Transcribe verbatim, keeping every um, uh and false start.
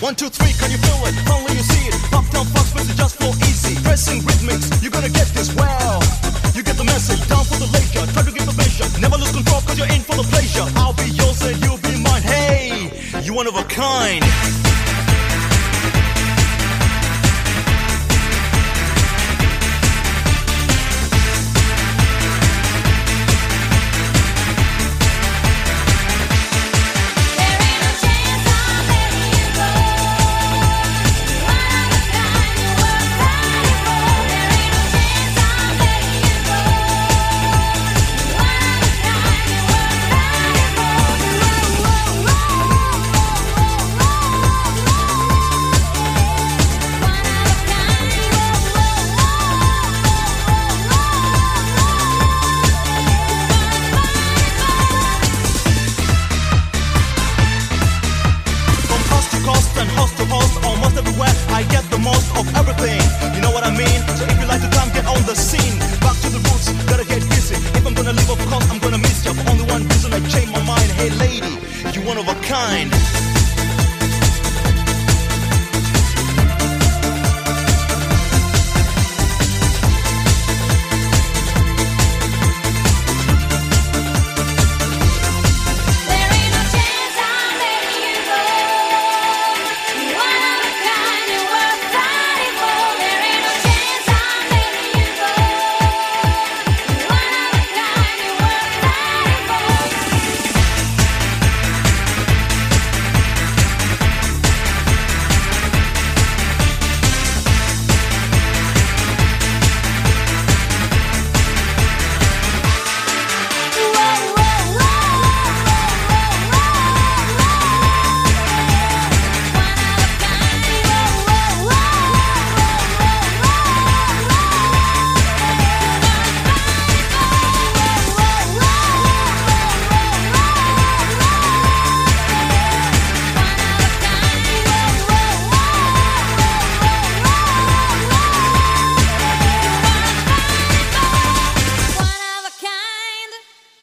One, two, three, can you feel it? Only you see it. Pop down, fast, it's just for easy. Pressing rhythmics, you're gonna get this well. You get the message, down for the leisure. Try to get the measure. Never lose control, cause you're in for the pleasure. I'll be yours and you'll be mine. Hey, you one of a kind. One of a kind.